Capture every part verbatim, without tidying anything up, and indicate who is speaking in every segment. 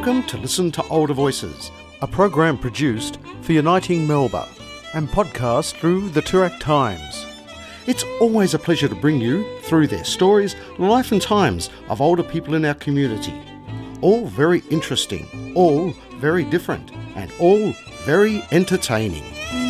Speaker 1: Welcome to Listen to Older Voices, a program produced for Uniting Melba and podcast through the Toorak Times. It's always a pleasure to bring you through their stories, life and times of older people in our community. All very interesting, all very different, and all very entertaining.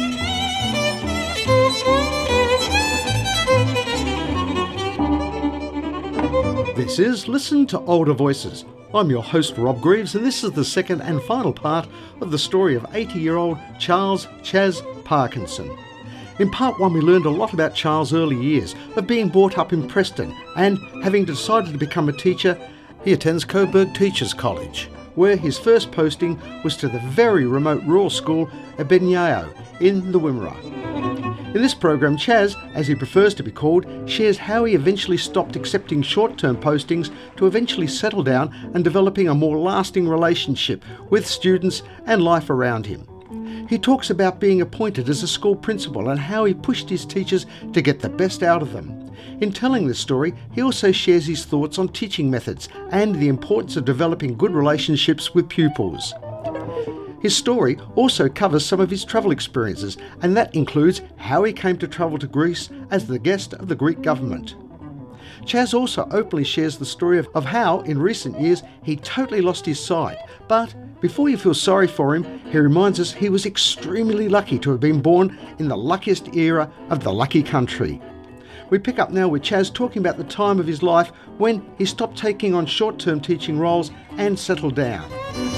Speaker 1: This is Listen to Older Voices. I'm your host Rob Greaves, and this is the second and final part of the story of eighty-year-old Charles Chas Parkinson. In part one we learned a lot about Charles' early years of being brought up in Preston, and having decided to become a teacher, he attends Coburg Teachers College, where his first posting was to the very remote rural school at Benyao in the Wimmera. In this program, Chas, as he prefers to be called, shares how he eventually stopped accepting short-term postings to eventually settle down and developing a more lasting relationship with students and life around him. He talks about being appointed as a school principal and how he pushed his teachers to get the best out of them. In telling this story, he also shares his thoughts on teaching methods and the importance of developing good relationships with pupils. His story also covers some of his travel experiences, and that includes how he came to travel to Greece as the guest of the Greek government. Chas also openly shares the story of, of how, in recent years, he totally lost his sight. But before you feel sorry for him, he reminds us he was extremely lucky to have been born in the luckiest era of the lucky country. We pick up now with Chas talking about the time of his life when he stopped taking on short-term teaching roles and settled down.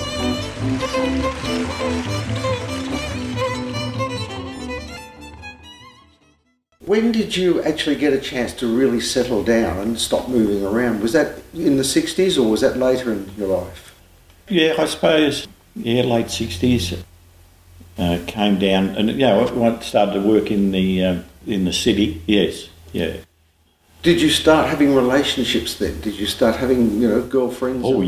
Speaker 1: When did you actually get a chance to really settle down and stop moving around? Was that in the sixties or was that later in your life?
Speaker 2: Yeah, I suppose, yeah, late sixties. Uh, came down and, you know, I started to work in the uh, in the city, yes, yeah.
Speaker 1: Did you start having relationships then? Did you start having, you know, girlfriends?
Speaker 2: Oh,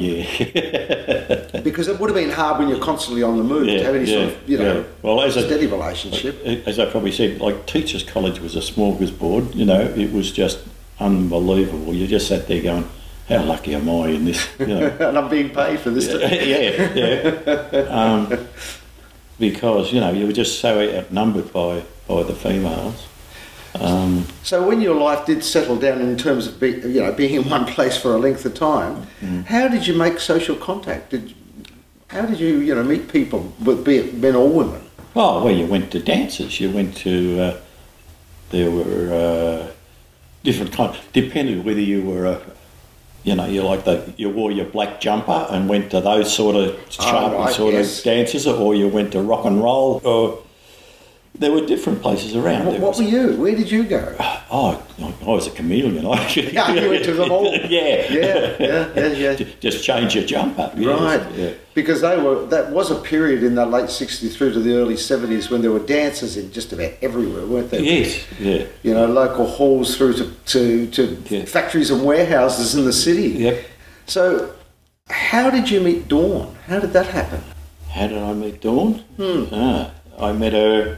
Speaker 2: yeah.
Speaker 1: Because it would have been hard when you're constantly on the move
Speaker 2: yeah,
Speaker 1: to have any
Speaker 2: yeah,
Speaker 1: sort of, you know,
Speaker 2: yeah. well, as
Speaker 1: steady
Speaker 2: a,
Speaker 1: relationship.
Speaker 2: As I probably said, like, Teachers College was a smorgasbord, you know, it was just unbelievable. You just sat there going, how lucky am I in this, you know.
Speaker 1: And I'm being paid for this.
Speaker 2: yeah, yeah. Um, because, you know, you were just so outnumbered by, by the females. Um,
Speaker 1: so when your life did settle down in terms of be, you know, being in one place for a length of time, mm. how did you make social contact? Did how did you you know meet people, be it men or women?
Speaker 2: Oh well, you went to dances. You went to uh, there were uh, different kind. Depended whether you were a you know you like the you wore your black jumper and went to those sort of sharp
Speaker 1: oh, right,
Speaker 2: sort
Speaker 1: yes.
Speaker 2: of dances, or you went to rock and roll, or there were different places around.
Speaker 1: What, what were you? Where did you go?
Speaker 2: Oh, I was a chameleon.
Speaker 1: yeah, you went to them all.
Speaker 2: yeah.
Speaker 1: yeah, yeah, yeah, yeah.
Speaker 2: Just change your jumper. Yes.
Speaker 1: Right,
Speaker 2: yeah.
Speaker 1: Because they were. That was a period in the late sixties through to the early seventies when there were dances in just about everywhere, weren't there?
Speaker 2: Yes, yeah.
Speaker 1: You know, local halls through to to, to
Speaker 2: yeah.
Speaker 1: factories and warehouses in the city.
Speaker 2: Yep.
Speaker 1: So, how did you meet Dawn? How did that happen?
Speaker 2: How did I meet Dawn?
Speaker 1: Hmm.
Speaker 2: Ah, I met her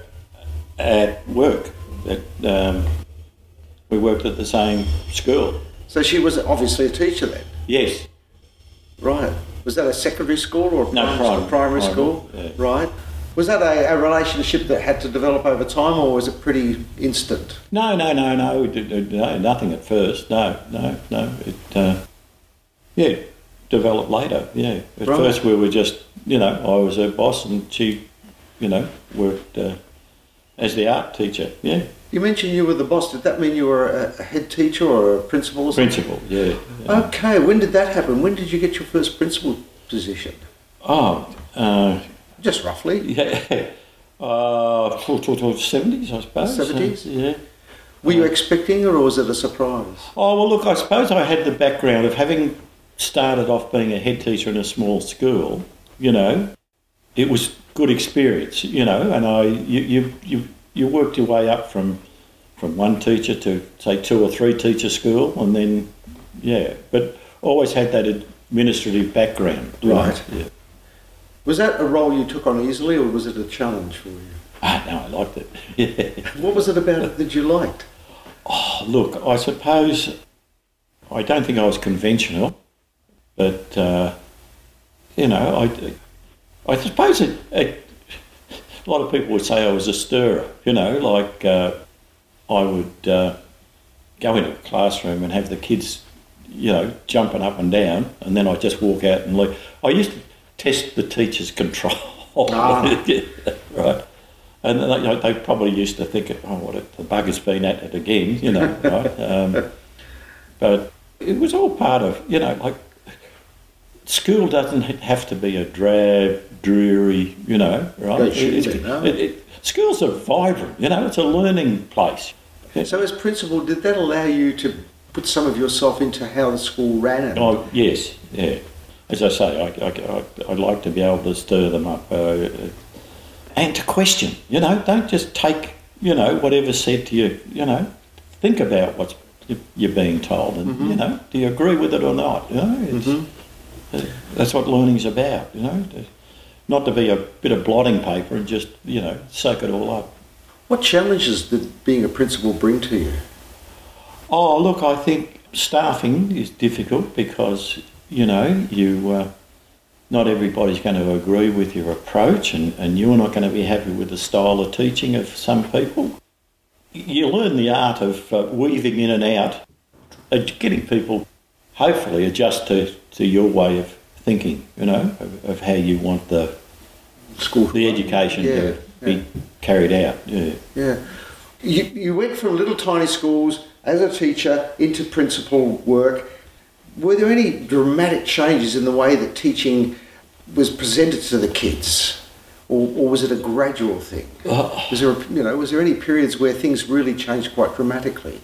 Speaker 2: at work. At, um, we worked at the same school.
Speaker 1: So she was obviously a teacher then?
Speaker 2: Yes.
Speaker 1: Right. Was that a secondary school or a
Speaker 2: no,
Speaker 1: primary,
Speaker 2: primary,
Speaker 1: primary
Speaker 2: primary
Speaker 1: school?
Speaker 2: Yeah.
Speaker 1: Right. Was that a, a relationship that had to develop over time, or was it pretty instant?
Speaker 2: No, no, no, no, no nothing at first. No, no, no. It, uh, yeah, developed later, yeah. At
Speaker 1: right.
Speaker 2: first we were just, you know, I was her boss and she, you know, worked uh, as the art teacher, yeah.
Speaker 1: You mentioned you were the boss. Did that mean you were a head teacher or a principal or something?
Speaker 2: Principal, yeah, yeah.
Speaker 1: Okay, when did that happen? When did you get your first principal position?
Speaker 2: Oh, uh...
Speaker 1: just roughly?
Speaker 2: Yeah, uh, seventies, I suppose.
Speaker 1: seventies?
Speaker 2: Uh, yeah.
Speaker 1: Were you expecting or was it a surprise?
Speaker 2: Oh, well, look, I suppose I had the background of having started off being a head teacher in a small school, you know. It was good experience, you know, and I you you you, you worked your way up from from one teacher to, say, two or three teacher school, and then, yeah, but always had that administrative background.
Speaker 1: Right.
Speaker 2: Yeah.
Speaker 1: Was that a role you took on easily, or was it a challenge for you?
Speaker 2: Ah, no, I liked it. Yeah.
Speaker 1: What was it about it that you liked?
Speaker 2: Oh, look, I suppose I don't think I was conventional, but uh, you know, I, I suppose it, it, a lot of people would say I was a stirrer, you know, like uh, I would uh, go into a classroom and have the kids, you know, jumping up and down, and then I'd just walk out and leave. I used to test the teacher's control,
Speaker 1: Ah.
Speaker 2: right? And they, you know, they probably used to think, oh, what, the bugger's been at it again, you know, right? Um, but it was all part of, you know, like, school doesn't have to be a drab, dreary, you know, right?
Speaker 1: It shouldn't
Speaker 2: It-
Speaker 1: be, no.
Speaker 2: it- it- schools are vibrant, you know, it's a learning place.
Speaker 1: So as principal, did that allow you to put some of yourself into how the school ran? And
Speaker 2: Oh, yes, yeah. As I say, I, I, I, I'd like to be able to stir them up uh, and to question, you know, don't just take, you know, whatever's said to you, you know, think about what's you're being told and,
Speaker 1: Mm-hmm.
Speaker 2: you know, do you agree with it or not, you know? It's, uh, that's what learning's about, you know, to, not to be a bit of blotting paper and just, you know, soak it all up.
Speaker 1: What challenges did being a principal bring to you?
Speaker 2: Oh, look, I think staffing is difficult because, you know, you uh, not everybody's going to agree with your approach and, and you're not going to be happy with the style of teaching of some people. You learn the art of uh, weaving in and out, uh, getting people hopefully adjust to, to your way of thinking, you know, of, of how you want the
Speaker 1: School,
Speaker 2: the education
Speaker 1: Yeah,
Speaker 2: to be carried out. Yeah.
Speaker 1: Yeah. You, you went from little tiny schools as a teacher into principal work. Were there any dramatic changes in the way that teaching was presented to the kids? Or, or was it a gradual thing?
Speaker 2: Oh.
Speaker 1: Was there, a, you know, was there any periods where things really changed quite dramatically?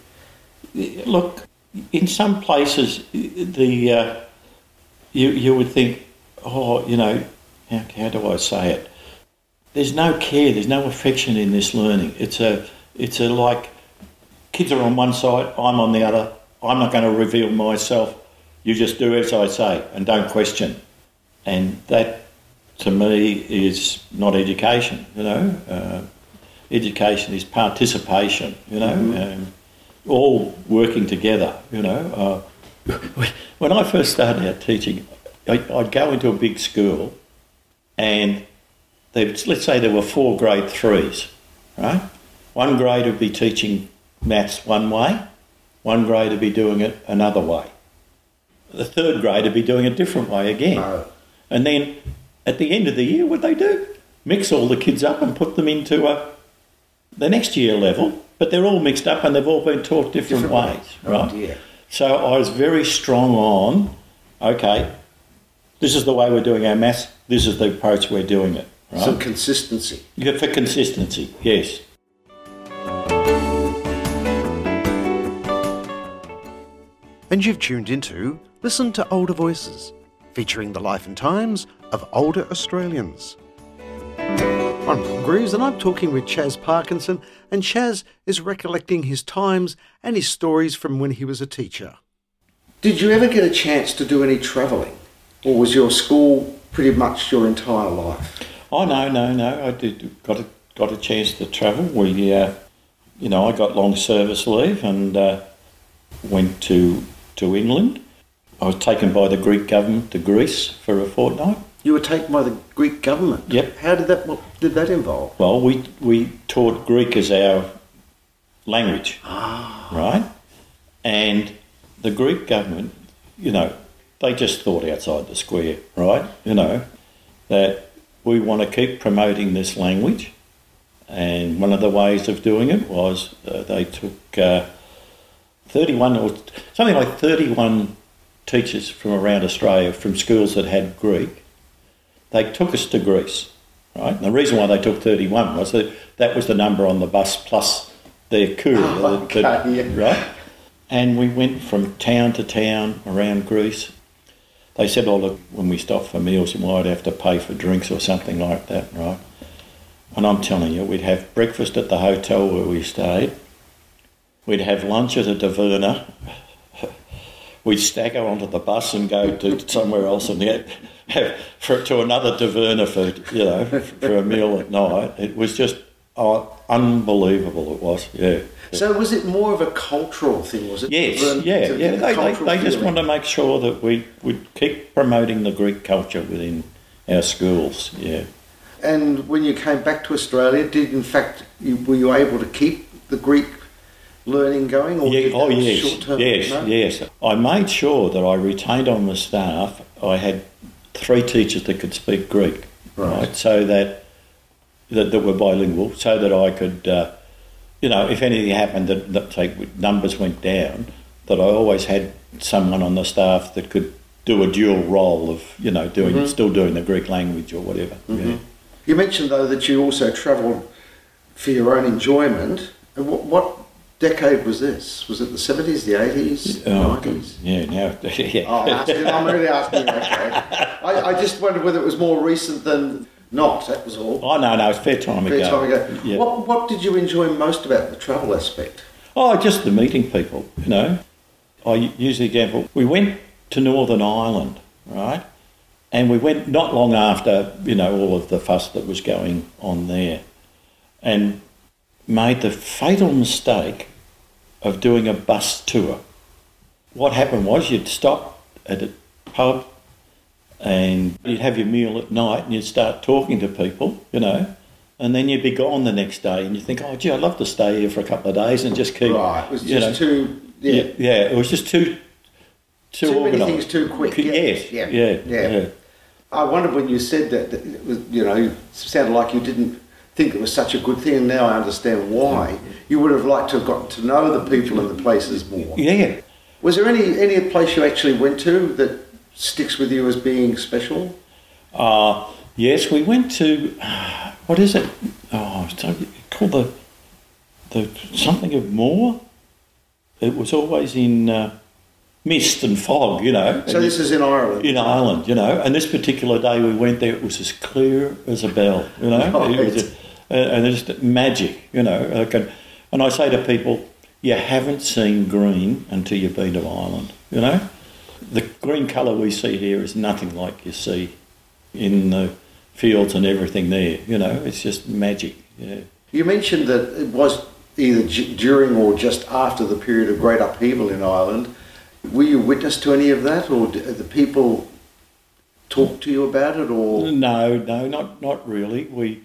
Speaker 2: Look, in some places, the uh, you you would think, oh, you know, how, how do I say it? There's no care, there's no affection in this learning. It's a it's a like kids are on one side, I'm on the other. I'm not going to reveal myself. You just do as I say and don't question. And that, to me, is not education. You know, uh, education is participation. You know.
Speaker 1: Mm-hmm.
Speaker 2: Um, all working together, you know. Uh, when I first started out teaching, I, I'd go into a big school and let's say there were four grade threes, right? One grade would be teaching maths one way, one grade would be doing it another way. The third grade would be doing it a different way again.
Speaker 1: Oh.
Speaker 2: And then at the end of the year, what they do? Mix all the kids up and put them into a, the next year level, but they're all mixed up and they've all been taught different,
Speaker 1: Different
Speaker 2: ways,
Speaker 1: ways. Oh,
Speaker 2: right?
Speaker 1: dear.
Speaker 2: So I was very strong on, okay, this is the way we're doing our maths, this is the approach we're doing it, right?
Speaker 1: Some consistency.
Speaker 2: Yeah, for consistency, yes.
Speaker 1: And you've tuned into Listen to Older Voices, featuring the life and times of older Australians. I'm Rob Greaves and I'm talking with Chaz Parkinson, and Chaz is recollecting his times and his stories from when he was a teacher. Did you ever get a chance to do any travelling, or was your school pretty much your entire life?
Speaker 2: Oh, no, no, no, I did got a, got a chance to travel. We, uh, you know, I got long service leave and uh, went to, to England. I was taken by the Greek government to Greece for a fortnight.
Speaker 1: You were taken by the Greek government?
Speaker 2: Yep.
Speaker 1: How did that, what did that involve?
Speaker 2: Well, we we taught Greek as our language,
Speaker 1: Ah.
Speaker 2: right? And the Greek government, you know, they just thought outside the square, right? You know, that we want to keep promoting this language. And one of the ways of doing it was uh, they took uh, thirty-one or something like thirty-one teachers from around Australia from schools that had Greek. They took us to Greece, right? And the reason why they took thirty-one was that that was the number on the bus plus their courier,
Speaker 1: Oh,
Speaker 2: the-
Speaker 1: okay,
Speaker 2: the-
Speaker 1: yeah.
Speaker 2: right? And we went from town to town around Greece. They said, oh, look, when we stop for meals, you might have to pay for drinks or something like that, right? And I'm telling you, we'd have breakfast at the hotel where we stayed. We'd have lunch at a taverna. We'd stagger onto the bus and go to somewhere else and get, have, for, to another taverna for, you know, for a meal at night. It was just Oh, unbelievable it was, yeah.
Speaker 1: So was it more of a cultural thing, was it?
Speaker 2: Yes,
Speaker 1: To-
Speaker 2: yeah,
Speaker 1: to
Speaker 2: yeah.
Speaker 1: get the
Speaker 2: They, they,
Speaker 1: cultural
Speaker 2: they just
Speaker 1: feeling?
Speaker 2: wanted to make sure that we would keep promoting the Greek culture within our schools, yeah.
Speaker 1: And when you came back to Australia, did in fact, you, were you able to keep the Greek learning going? Or
Speaker 2: Yeah,
Speaker 1: did
Speaker 2: oh
Speaker 1: that
Speaker 2: yes,
Speaker 1: short-term,
Speaker 2: yes,
Speaker 1: no?
Speaker 2: yes. I made sure that I retained on the staff, I had three teachers that could speak Greek,
Speaker 1: Right.
Speaker 2: right, so that, that that were bilingual, so that I could, uh, you know, if anything happened that, that say numbers went down, that I always had someone on the staff that could do a dual role of, you know, doing
Speaker 1: Mm-hmm.
Speaker 2: still doing the Greek language or whatever. Yeah.
Speaker 1: You mentioned though that you also travelled for your own enjoyment. And What, what decade was this? Was it the seventies, the eighties,
Speaker 2: Oh, good.
Speaker 1: nineties?
Speaker 2: Yeah, now, yeah.
Speaker 1: Oh, I'm, asking, I'm really asking you, okay. I, I just wondered whether it was more recent than not, that was all.
Speaker 2: Oh, no, no, it's fair time
Speaker 1: Fair
Speaker 2: ago.
Speaker 1: time ago.
Speaker 2: Yeah.
Speaker 1: What, what did you enjoy most about the travel aspect?
Speaker 2: Oh, just the meeting people, you know. I use the example. We went to Northern Ireland, right? And we went not long after, you know, all of the fuss that was going on there, and made the fatal mistake of doing a bus tour. What happened was you'd stop at a pub and you'd have your meal at night and you'd start talking to people, you know, and then you'd be gone the next day and you think, oh, gee, I'd love to stay here for a couple of days and just keep...
Speaker 1: Right, it was
Speaker 2: you
Speaker 1: just
Speaker 2: know,
Speaker 1: too... Yeah.
Speaker 2: yeah, yeah, it was just too... Too,
Speaker 1: Too many
Speaker 2: organised.
Speaker 1: things too quick. Yeah.
Speaker 2: Yes,
Speaker 1: Yeah.
Speaker 2: yeah,
Speaker 1: Yeah.
Speaker 2: yeah.
Speaker 1: I wondered when you said that, that it was, you know, it sounded like you didn't think it was such a good thing, and now I understand why. You would have liked to have gotten to know the people and the places more.
Speaker 2: Yeah.
Speaker 1: Was there any, any place you actually went to that sticks with you as being special?
Speaker 2: Uh, yes, we went to, what is it? Oh, it's called the, the something of Moore. It was always in uh, mist and fog, you know.
Speaker 1: So this is in Ireland?
Speaker 2: In Ireland, you know. And this particular day we went there, it was as clear as a bell, you know.
Speaker 1: Right.
Speaker 2: It was a, and it's just magic, you know. Like, and, and I say to people, you haven't seen green until you've been to Ireland, you know. The green colour we see here is nothing like you see in the fields and everything there, you know. It's just magic, yeah.
Speaker 1: You mentioned that it was either d- during or just after the period of great upheaval in Ireland. Were you witness to any of that, or did the people talk to you about it, or...?
Speaker 2: No, no, not not really. We,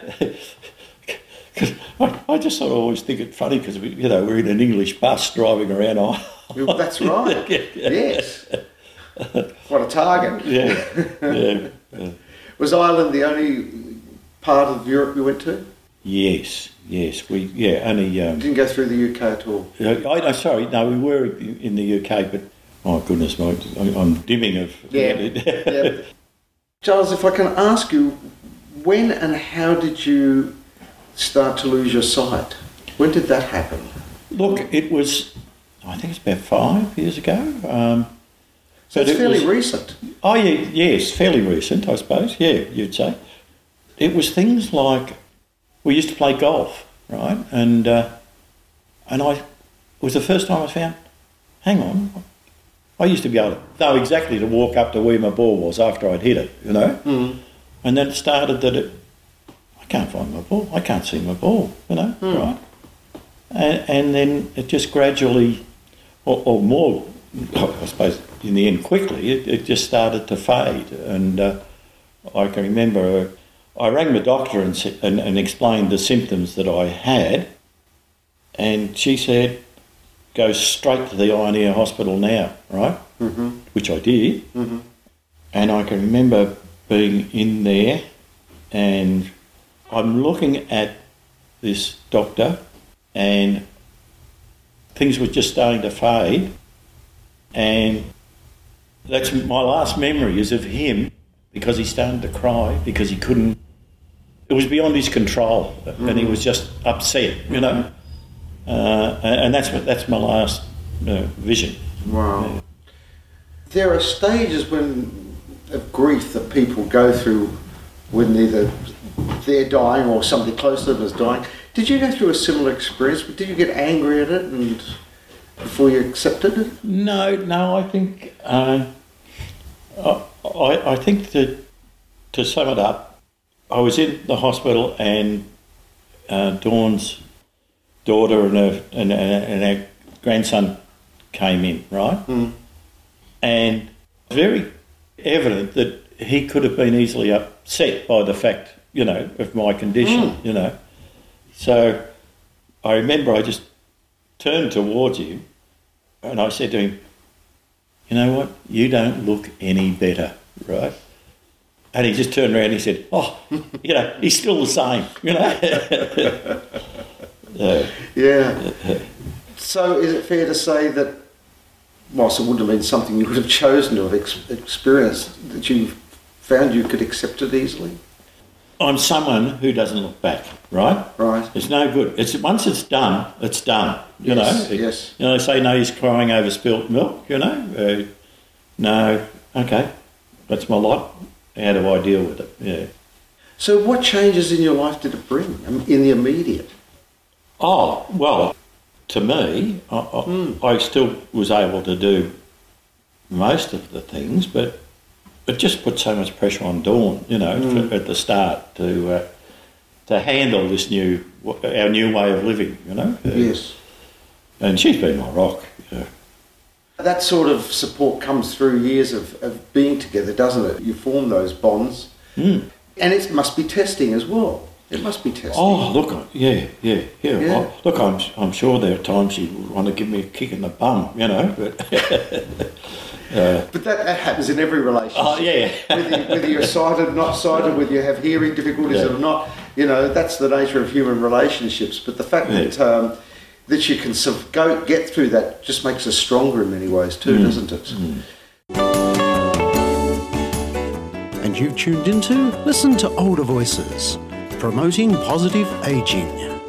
Speaker 2: cause I, I just sort of always think it funny because we, you know, we're in an English bus driving around.
Speaker 1: Well, that's right.
Speaker 2: Yeah, yeah.
Speaker 1: Yes. What a target.
Speaker 2: Yeah, yeah, yeah.
Speaker 1: Was Ireland the only part of Europe you went to?
Speaker 2: Yes, yes. We yeah only. Um,
Speaker 1: Didn't go through the U K at all?
Speaker 2: I, I sorry, no, we were in the U K, but oh goodness, my, I'm dimming of.
Speaker 1: Yeah. Yeah. Charles, if I can ask you, when and how did you start to lose your sight? When did that happen?
Speaker 2: Look, it was, I think it's about five years ago. Um,
Speaker 1: So
Speaker 2: but
Speaker 1: it's
Speaker 2: it
Speaker 1: fairly
Speaker 2: was-
Speaker 1: recent.
Speaker 2: Oh, yeah, yes, fairly recent, I suppose. Yeah, you'd say. It was things like we used to play golf, right? And uh, and I it was the first time I found, hang on, I used to be able to know exactly to walk up to where my ball was after I'd hit it, you know.
Speaker 1: Mm.
Speaker 2: And then it started that it, I can't find my ball, I can't see my ball, you know,
Speaker 1: Mm.
Speaker 2: right? And, and then it just gradually, or, or more, I suppose in the end quickly, it, it just started to fade. And uh, I can remember uh, I rang the doctor and, s- and, and explained the symptoms that I had, and she said, go straight to the Ioneer Hospital now, right?
Speaker 1: Mm-hmm.
Speaker 2: Which I did.
Speaker 1: Mm-hmm.
Speaker 2: And I can remember being in there and I'm looking at this doctor and things were just starting to fade, and that's my last memory is of him because he started to cry because he couldn't, it was beyond his control and he was just upset, you know. Uh, and and that's what that's my last uh, vision.
Speaker 1: Wow. There are stages when of grief that people go through when either they're dying or somebody close to them is dying. Did you go through a similar experience? Did you get angry at it and before you accepted it?
Speaker 2: No, no, I think uh, I, I think that to sum it up, I was in the hospital and uh, Dawn's daughter and her, and, and our grandson came in, right?
Speaker 1: Mm.
Speaker 2: And very evident that he could have been easily upset by the fact, you know, of my condition,
Speaker 1: Mm.
Speaker 2: you know. So I remember I just turned towards him and I said to him, you know what, you don't look any better, right? And he just turned around and he said, oh, you know, he's still the same, you know. uh,
Speaker 1: Yeah. So is it fair to say that, whilst it wouldn't have been something you would have chosen to have ex- experienced, that you found you could accept it easily?
Speaker 2: I'm someone who doesn't look back, right?
Speaker 1: Right.
Speaker 2: It's no good. It's once it's done, it's done. You
Speaker 1: Yes,
Speaker 2: know.
Speaker 1: yes.
Speaker 2: You know, they say no, he's crying over spilt milk. You know. Uh, no. Okay, that's my lot. How do I deal with it? Yeah.
Speaker 1: So what changes in your life did it bring um, in the immediate?
Speaker 2: Oh well, to me, I, I,
Speaker 1: Mm.
Speaker 2: I still was able to do most of the things, but it just put so much pressure on Dawn, you know,
Speaker 1: Mm.
Speaker 2: for, at the start to uh, to handle this new our new way of living, you know. Uh,
Speaker 1: Yes.
Speaker 2: And she's been my rock. You know.
Speaker 1: That sort of support comes through years of, of being together, doesn't it? You form those bonds.
Speaker 2: Mm.
Speaker 1: And it must be testing as well. It must be testing.
Speaker 2: Oh, look, yeah, yeah, yeah.
Speaker 1: Yeah.
Speaker 2: Oh, look, I'm I'm sure there are times she would want to give me a kick in the bum, you know, but. uh,
Speaker 1: But that, that happens in every relationship.
Speaker 2: oh, yeah.
Speaker 1: whether, you, whether you're sighted, not sighted, whether you have hearing difficulties
Speaker 2: Yeah.
Speaker 1: or not, you know, that's the nature of human relationships. But the fact
Speaker 2: Yeah.
Speaker 1: that um, that you can sort of go get through that just makes us stronger in many ways too,
Speaker 2: Mm.
Speaker 1: doesn't it?
Speaker 2: Mm.
Speaker 3: And you've tuned into Listen to Older Voices, promoting positive ageing.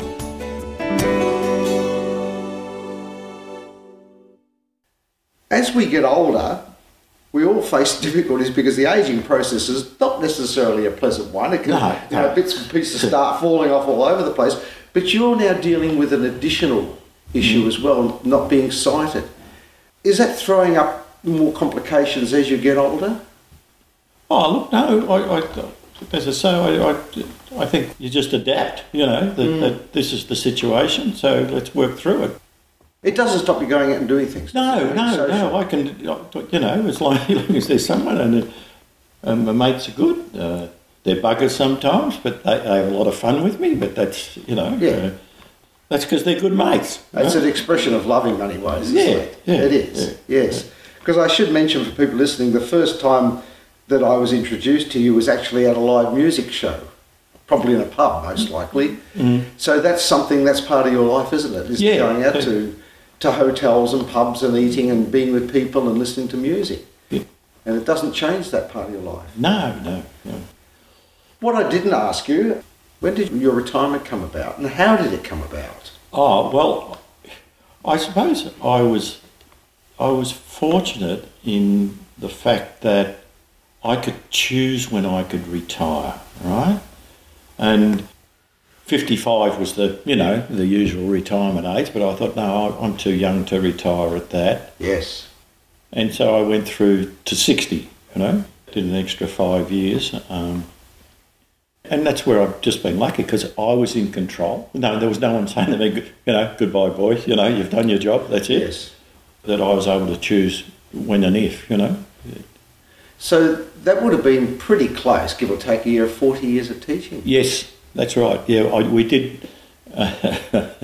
Speaker 1: As we get older, we all face difficulties because the ageing process is not necessarily a pleasant one. It can,
Speaker 2: No,
Speaker 1: you know,
Speaker 2: no.
Speaker 1: bits and pieces start falling off all over the place. But you're now dealing with an additional issue
Speaker 2: Mm.
Speaker 1: as well, not being sighted. Is that throwing up more complications as you get older?
Speaker 2: Oh, look, no, I, I, as I say, I, I, I think you just adapt, you know, that,
Speaker 1: Mm.
Speaker 2: that this is the situation, so let's work through it.
Speaker 1: It doesn't stop you going out and doing things.
Speaker 2: No,
Speaker 1: does it?
Speaker 2: no,
Speaker 1: Social.
Speaker 2: no, I can, you know, as long as there's someone and um, my mates are good. Uh, they're buggers sometimes, but they, they have a lot of fun with me, but that's, you know,
Speaker 1: Yeah.
Speaker 2: uh, that's because they're good mates. you
Speaker 1: It's
Speaker 2: know?
Speaker 1: an expression of love in many ways, isn't
Speaker 2: Yeah,
Speaker 1: it?
Speaker 2: yeah,
Speaker 1: it is,
Speaker 2: yeah,
Speaker 1: yes. Because I should mention for people listening, the first time that I was introduced to you was actually at a live music show, probably in a pub most likely.
Speaker 2: Mm.
Speaker 1: So that's something that's part of your life, isn't it? Is
Speaker 2: Yeah.
Speaker 1: going out to, to hotels and pubs and eating and being with people and listening to music.
Speaker 2: Yeah.
Speaker 1: And it doesn't change that part of your life.
Speaker 2: No, no, no.
Speaker 1: What I didn't ask you, when did your retirement come about and how did it come about?
Speaker 2: Oh, well, I suppose I was I was fortunate in the fact that I could choose when I could retire, right? And fifty-five was the, you know, the usual retirement age, but I thought, no, I'm too young to retire at that.
Speaker 1: Yes.
Speaker 2: And so I went through to sixty, you know, did an extra five years. Um, and that's where I've just been lucky because I was in control. No, there was no one saying to me, you know, goodbye, boy, you know, you've done your job, that's it.
Speaker 1: Yes.
Speaker 2: That I was able to choose when and if, you know.
Speaker 1: So that would have been pretty close, give or take a year, forty years of teaching.
Speaker 2: Yes, that's right. Yeah, I, we did. Uh,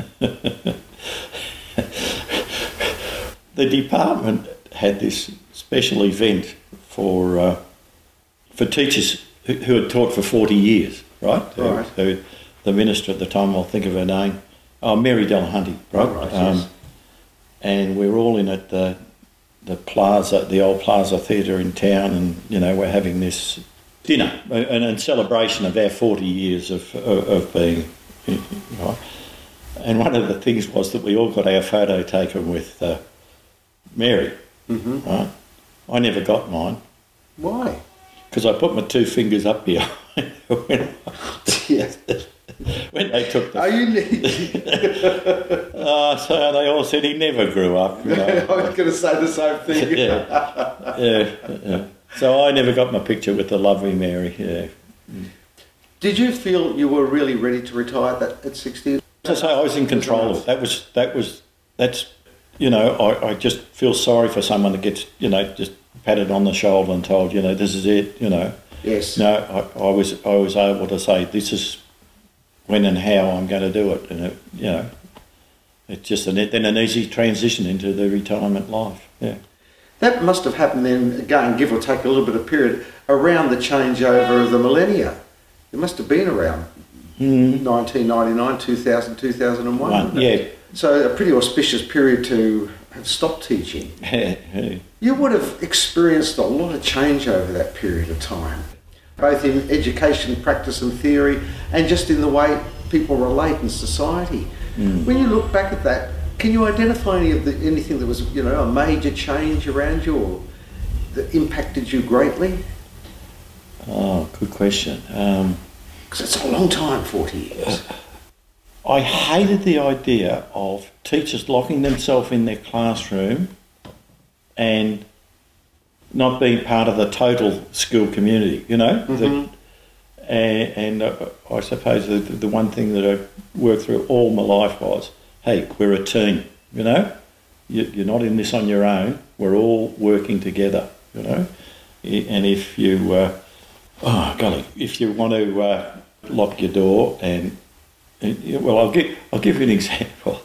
Speaker 2: the department had this special event for uh, for teachers who, who had taught for forty years, right?
Speaker 1: Right.
Speaker 2: So the minister at the time, I'll think of her name, oh, Mary Delahunty, right?
Speaker 1: Oh, right,
Speaker 2: um,
Speaker 1: yes.
Speaker 2: And we were all in at the the plaza, the old Plaza Theatre in town, and you know we're having this dinner and in celebration of our forty years of of, of being, right? And one of the things was that we all got our photo taken with uh, Mary,
Speaker 1: Mm-hmm.
Speaker 2: right? I never got mine
Speaker 1: Why?
Speaker 2: because I put my two fingers up behind when,
Speaker 1: Yeah.
Speaker 2: when they took the.
Speaker 1: Are you need?
Speaker 2: Uh, so they all said he never grew up. You know.
Speaker 1: I was going to say the same thing.
Speaker 2: yeah, yeah, yeah. So I never got my picture with the lovely Mary. Yeah.
Speaker 1: Did you feel you were really ready to retire at, at sixty?
Speaker 2: So, so I was in control of it. That was, that was, that's, you know, I, I just feel sorry for someone that gets, you know, just patted on the shoulder and told, you know, this is it, you know.
Speaker 1: Yes.
Speaker 2: No, I, I was I was able to say, this is when and how I'm going to do it. And, it, you know, it's just an, then an easy transition into the retirement life, yeah.
Speaker 1: That must have happened then, again, give or take a little bit of period, around the changeover of the millennia. It must have been around mm. nineteen ninety-nine, two thousand, two thousand one.
Speaker 2: One, yeah.
Speaker 1: So a pretty auspicious period to have stopped teaching. You would have experienced a lot of change over that period of time, both in education, practice and theory, and just in the way people relate in society. Mm. When you look back at that, can you identify any of the, anything that was, you know, a major change around you or that impacted you greatly?
Speaker 2: Oh, good question. Um,
Speaker 1: Because it's a long time, forty years.
Speaker 2: I hated the idea of teachers locking themselves in their classroom and not being part of the total school community, you know. Mm-hmm. The, and and uh, I suppose the, the one thing that I worked through all my life was, hey, we're a team, you know. You, you're not in this on your own. We're all working together, you know. And if you, uh, oh golly, if you want to uh, lock your door and, and well, I'll give I'll give you an example.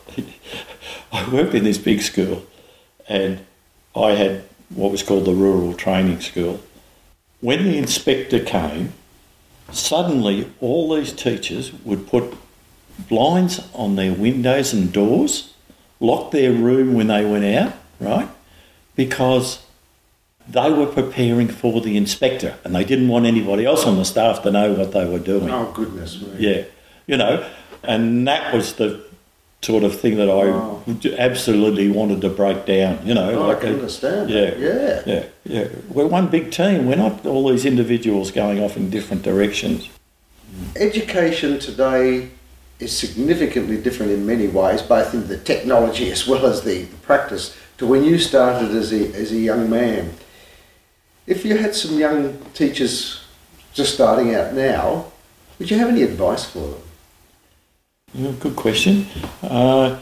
Speaker 2: I worked in this big school, and I had what was called the Rural Training School. When the inspector came, suddenly all these teachers would put blinds on their windows and doors, lock their room when they went out, right? Because they were preparing for the inspector and they didn't want anybody else on the staff to know what they were doing.
Speaker 1: Oh, goodness me.
Speaker 2: Yeah, you know, and that was the sort of thing that I oh. absolutely wanted to break down, you know.
Speaker 1: Oh,
Speaker 2: like
Speaker 1: I can
Speaker 2: a,
Speaker 1: understand
Speaker 2: yeah,
Speaker 1: that. Yeah.
Speaker 2: Yeah, yeah. We're one big team. We're not all these individuals going off in different directions.
Speaker 1: Education today is significantly different in many ways, both in the technology as well as the, the practice, to when you started as a, as a young man. If you had some young teachers just starting out now, would you have any advice for them?
Speaker 2: Yeah, good question. Uh,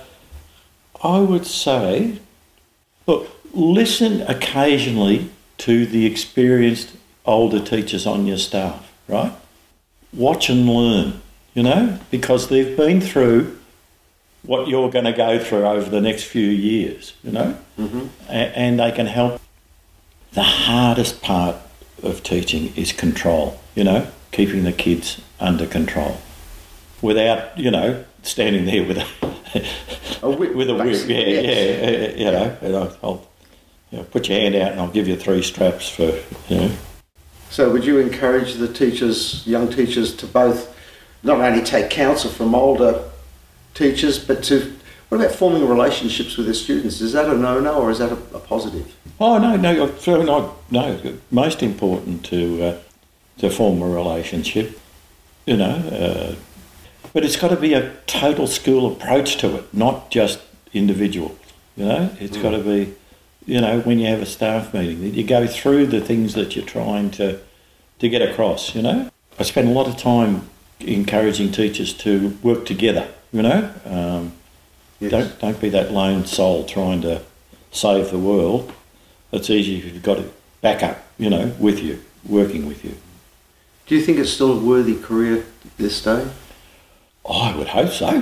Speaker 2: I would say, look, listen occasionally to the experienced older teachers on your staff, right? Watch and learn, you know, because they've been through what you're going to go through over the next few years, you know, mm-hmm. and, and they can help. The hardest part of teaching is control, you know, keeping the kids under control without, you know, standing there with a,
Speaker 1: a whip,
Speaker 2: with a whip, yeah,
Speaker 1: yes.
Speaker 2: yeah, yeah, you know, and I'll, I'll you know, put your hand out and I'll give you three straps for, you know.
Speaker 1: So would you encourage the teachers, young teachers, to both not only take counsel from older teachers, but to, what about forming relationships with their students? Is that a no-no or is that a, a positive?
Speaker 2: Oh, no, no, no, no. Most important to uh, to form a relationship, you know. Uh, but it's got to be a total school approach to it, not just individual, you know. It's mm. got to be, you know, when you have a staff meeting, that you go through the things that you're trying to, to get across, you know. I spend a lot of time encouraging teachers to work together, you know. Um, yes. Don't don't be that lone soul trying to save the world. It's easy if you've got it back up, you know, with you, working with you.
Speaker 1: Do you think it's still a worthy career this day?
Speaker 2: Oh, I would hope so.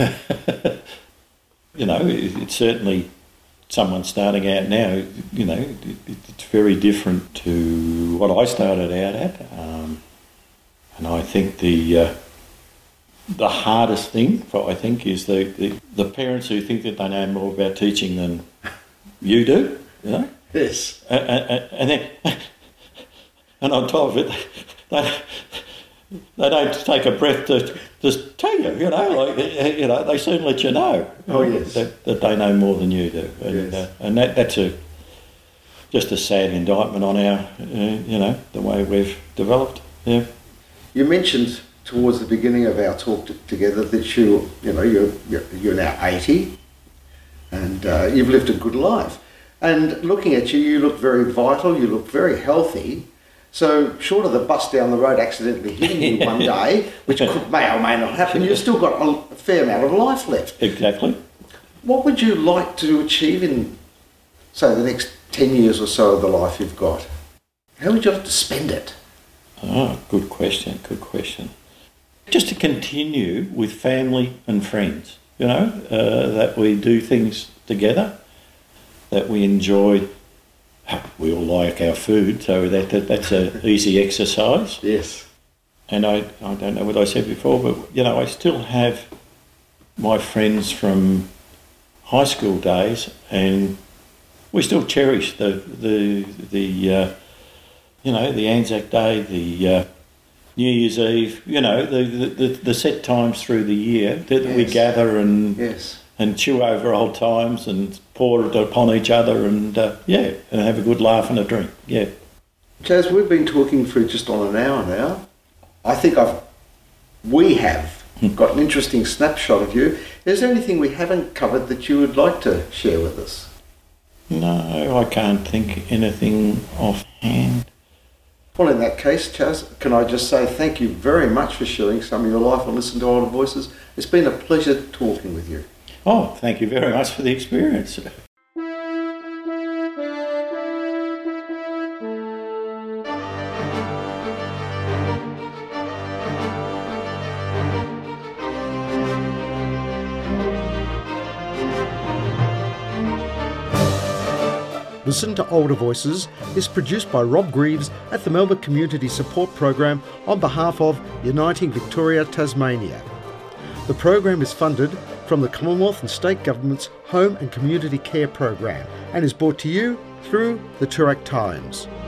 Speaker 2: You know, it, it's certainly someone starting out now, you know, it, it's very different to what I started out at. Um, and I think the uh, the hardest thing, for I think, is the, the, the parents who think that they know more about teaching than you do, you know.
Speaker 1: Yes.
Speaker 2: And, and, and then, and on top of it, they, they don't take a breath to just tell you, you know, like, you know, they soon let you know.
Speaker 1: Oh, yes.
Speaker 2: That, that they know more than you do. And,
Speaker 1: yes.
Speaker 2: uh, and that, that's a just a sad indictment on our, uh, you know, the way we've developed. Yeah.
Speaker 1: You mentioned towards the beginning of our talk t- together that you, you know, you're, you're, you're now eighty and uh, you've lived a good life. And looking at you, you look very vital, you look very healthy. So short of the bus down the road accidentally hitting you one day, which could, may or may not happen, you've still got a fair amount of life left.
Speaker 2: Exactly.
Speaker 1: What would you like to achieve in, say, the next ten years or so of the life you've got? How would you like to spend it?
Speaker 2: Oh, good question, good question. Just to continue with family and friends, you know, uh, that we do things together, that we enjoy. We all like our food, so that, that that's an easy exercise.
Speaker 1: Yes.
Speaker 2: And I, I don't know what I said before, but, you know, I still have my friends from high school days, and we still cherish the, the, the uh, you know, the Anzac Day, the uh, New Year's Eve, you know, the, the, the set times through the year that
Speaker 1: Yes.
Speaker 2: we gather and
Speaker 1: Yes.
Speaker 2: and chew over old times and pour it upon each other and, uh, yeah, and have a good laugh and a drink, yeah.
Speaker 1: Chaz, we've been talking for just on an hour now. I think I've, we have got an interesting snapshot of you. Is there anything we haven't covered that you would like to share with us?
Speaker 2: No, I can't think anything offhand.
Speaker 1: Well, in that case, Chaz, can I just say thank you very much for sharing some of your life on Listen to Older Voices. It's been a pleasure talking with you.
Speaker 2: Oh, thank you very much for the experience.
Speaker 1: Listen to Older Voices is produced by Rob Greaves at the Melbourne Community Support Program on behalf of Uniting Victoria Tasmania. The program is funded from the Commonwealth and State Government's Home and Community Care Program and is brought to you through the Toorak Times.